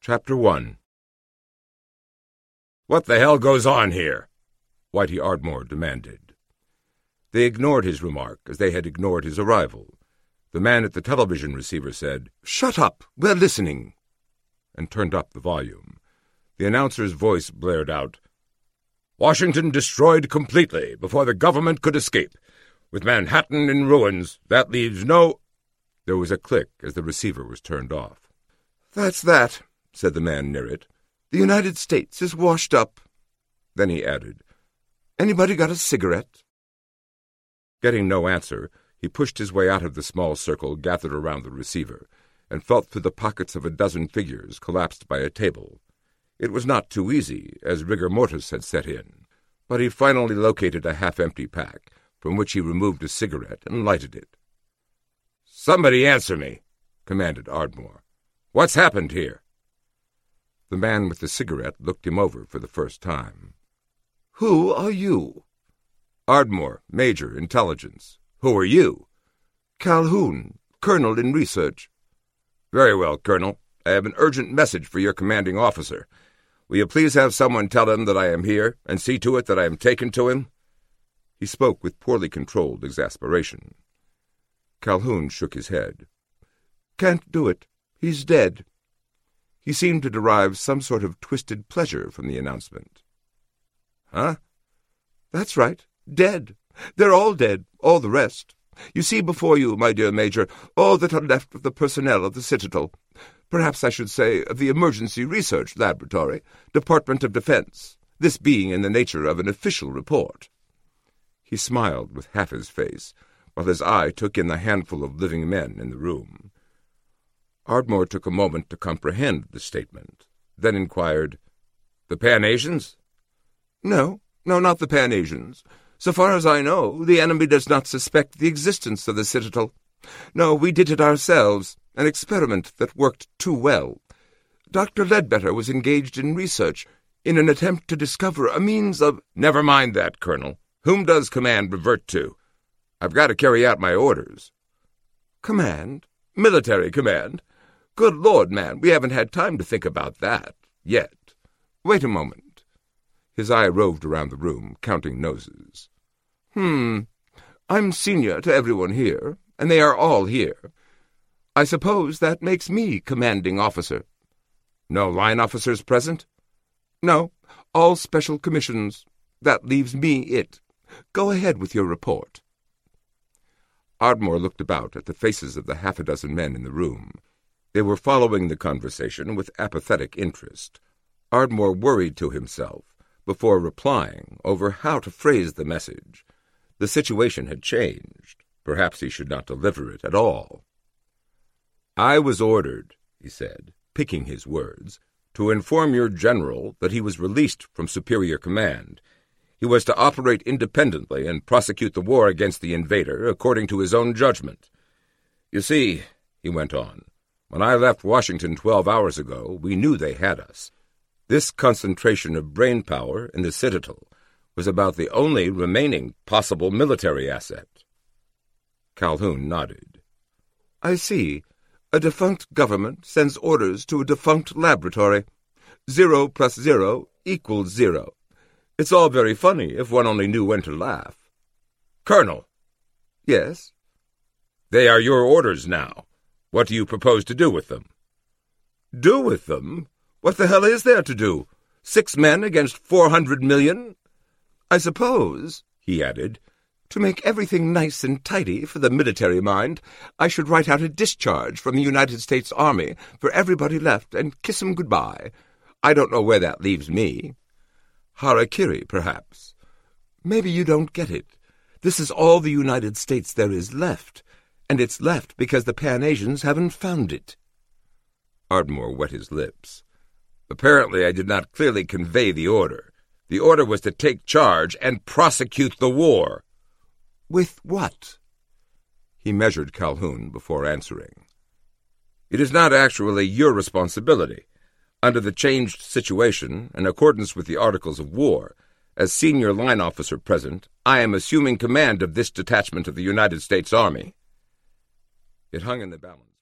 Chapter 1. "What the hell goes on here?" Whitey Ardmore demanded. They ignored his remark as they had ignored his arrival. The man at the television receiver said, "Shut up, we're listening," and turned up the volume. The announcer's voice blared out, "Washington destroyed completely before the government could escape. With Manhattan in ruins, that leaves no—" There was a click as the receiver was turned off. "That's that," said the man near it. "The United States is washed up." Then he added, "Anybody got a cigarette?" Getting no answer, he pushed his way out of the small circle gathered around the receiver and felt through the pockets of a dozen figures collapsed by a table. It was not too easy, as rigor mortis had set in, but he finally located a half-empty pack, from which he removed a cigarette and lighted it. "Somebody answer me," commanded Ardmore. "What's happened here?" The man with the cigarette looked him over for the first time. "Who are you?" "Ardmore, Major, Intelligence. Who are you?" "Calhoun, Colonel in Research." "Very well, Colonel. I have an urgent message for your commanding officer. Will you please have someone tell him that I am here, and see to it that I am taken to him?" He spoke with poorly controlled exasperation. Calhoun shook his head. "Can't do it. He's dead." He seemed to derive some sort of twisted pleasure from the announcement. "Huh?" "That's right. Dead. They're all dead, all the rest. You see before you, my dear Major, all that are left of the personnel of the Citadel. Perhaps I should say of the Emergency Research Laboratory, Department of Defense, this being in the nature of an official report." He smiled with half his face, while his eye took in the handful of living men in the room. Ardmore took a moment to comprehend the statement, then inquired, "The Pan-Asians?" No, not the Pan-Asians. So far as I know, the enemy does not suspect the existence of the Citadel. No, we did it ourselves, an experiment that worked too well. Dr. Ledbetter was engaged in research in an attempt to discover a means of— "Never mind that, Colonel. Whom does command revert to? I've got to carry out my orders." "Command? Military command? Good Lord, man, we haven't had time to think about that, yet. Wait a moment." His eye roved around the room, counting noses. I'm senior to everyone here, and they are all here. I suppose that makes me commanding officer." "No line officers present?" "No, all special commissions. That leaves me it. Go ahead with your report." Ardmore looked about at the faces of the half-a-dozen men in the room. They were following the conversation with apathetic interest. Ardmore worried to himself, before replying, over how to phrase the message. The situation had changed. Perhaps he should not deliver it at all. "I was ordered," he said, picking his words, "to inform your general that he was released from superior command. He was to operate independently and prosecute the war against the invader according to his own judgment. You see," he went on, "when I left Washington 12 hours ago, we knew they had us. This concentration of brain power in the Citadel was about the only remaining possible military asset." Calhoun nodded. "I see. A defunct government sends orders to a defunct laboratory. 0 + 0 = 0. It's all very funny if one only knew when to laugh." "Colonel." "Yes?" "They are your orders now. What do you propose to do with them?" "Do with them? What the hell is there to do? 6 men against 400 million? I suppose," he added, "to make everything nice and tidy for the military mind, I should write out a discharge from the United States Army for everybody left and kiss 'em goodbye. I don't know where that leaves me. Harakiri, perhaps. Maybe you don't get it. This is all the United States there is left, and it's left because the Pan-Asians haven't found it." Ardmore wet his lips. "Apparently I did not clearly convey the order. The order was to take charge and prosecute the war." "With what?" He measured Calhoun before answering. "It is not actually your responsibility. Under the changed situation, in accordance with the Articles of War, as senior line officer present, I am assuming command of this detachment of the United States Army." It hung in the balance.